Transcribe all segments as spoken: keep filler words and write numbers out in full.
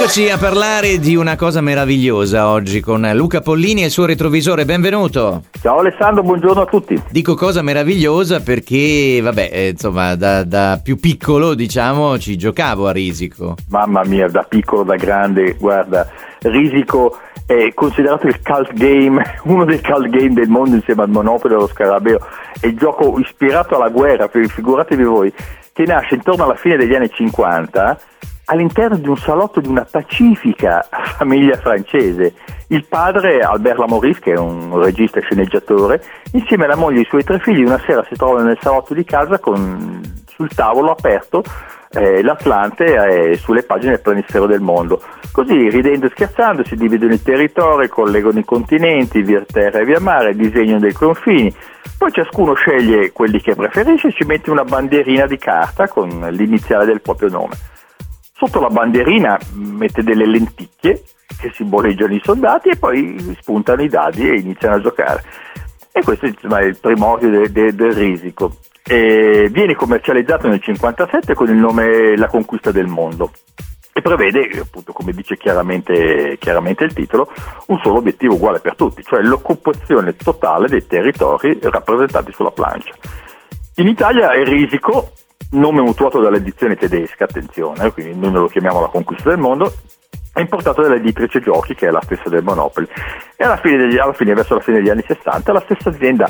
Eccoci a parlare di una cosa meravigliosa oggi con Luca Pollini e il suo retrovisore. Benvenuto. Ciao Alessandro, buongiorno a tutti. Dico cosa meravigliosa perché, vabbè, eh, insomma, da, da più piccolo, diciamo, ci giocavo a Risico. Mamma mia, da piccolo, da grande, guarda, Risico è considerato il cult game, uno dei cult game del mondo insieme al Monopoly e allo Scarabeo. È il gioco ispirato alla guerra, figuratevi voi, che nasce intorno alla fine degli anni cinquanta all'interno di un salotto di una pacifica famiglia francese. Il padre, Albert Lamorisse, che è un regista e sceneggiatore, insieme alla moglie e ai suoi tre figli, una sera si trovano nel salotto di casa con sul tavolo aperto eh, l'Atlante e sulle pagine del planisfero del mondo. Così, ridendo e scherzando, si dividono i territori, collegano i continenti, via terra e via mare, disegnano dei confini. Poi ciascuno sceglie quelli che preferisce e ci mette una bandierina di carta con l'iniziale del proprio nome. Sotto la bandierina mette delle lenticchie che simboleggiano i soldati e poi spuntano i dadi e iniziano a giocare. E questo insomma, è il primordio de- de- del Risico. E viene commercializzato nel cinquantasette con il nome La conquista del mondo e prevede, appunto, come dice chiaramente, chiaramente il titolo, un solo obiettivo uguale per tutti, cioè l'occupazione totale dei territori rappresentati sulla plancia. In Italia è Risico, nome mutuato dall'edizione tedesca, attenzione, quindi noi lo chiamiamo La conquista del mondo, è importato dall'editrice Giochi, che è la stessa del Monopoly. E alla fine, degli, alla fine, verso la fine degli anni sessanta, la stessa azienda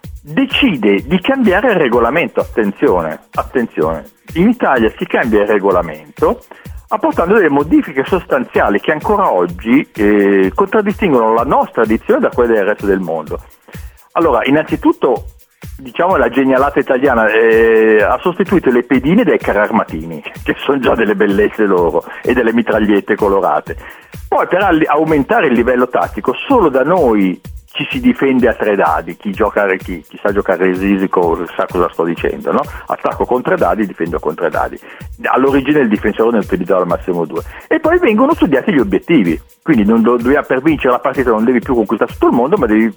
decide di cambiare il regolamento. Attenzione, attenzione, in Italia si cambia il regolamento apportando delle modifiche sostanziali che ancora oggi eh, contraddistinguono la nostra edizione da quella del resto del mondo. Allora, innanzitutto, diciamo, la genialata italiana eh, ha sostituito le pedine dai carri armatini, che sono già delle bellezze loro, e delle mitragliette colorate. Poi, per all- aumentare il livello tattico, solo da noi ci si difende a tre dadi. Chi gioca, chi, chi sa giocare il Risico sa cosa sto dicendo, no? Attacco con tre dadi, difendo con tre dadi. All'origine il difensore ne utilizzava al massimo due. E poi vengono studiati gli obiettivi, quindi non do- per vincere la partita non devi più conquistare tutto il mondo, ma devi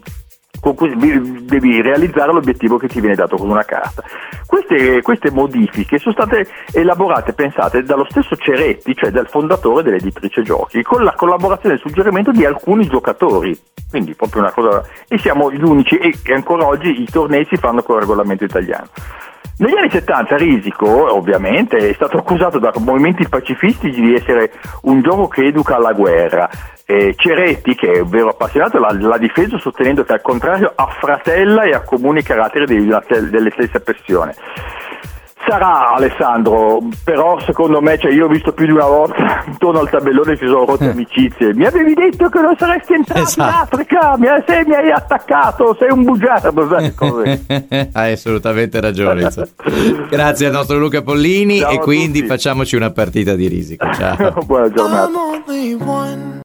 devi realizzare l'obiettivo che ti viene dato con una carta. Queste, queste modifiche sono state elaborate, pensate, dallo stesso Ceretti, cioè dal fondatore dell'editrice Giochi, con la collaborazione e il suggerimento di alcuni giocatori, quindi proprio una cosa, e siamo gli unici, e, e ancora oggi i tornei si fanno con il regolamento italiano. Negli anni settanta Risico, ovviamente, è stato accusato da movimenti pacifisti di essere un gioco che educa alla guerra. Eh, Ceretti, che è un vero appassionato, l'ha, l'ha difeso sostenendo che al contrario affratella e accomuna i caratteri di una, delle stesse persone. Sarà, Alessandro, però secondo me, cioè, io ho visto più di una volta intorno al tabellone ci sono rotte amicizie. Mi avevi detto che non saresti entrato esatto. in Africa, mi hai, se mi hai attaccato, sei un bugiardo. Hai assolutamente ragione. Grazie al nostro Luca Pollini. Ciao, e quindi tutti. Facciamoci una partita di Risico. Ciao. Buona giornata.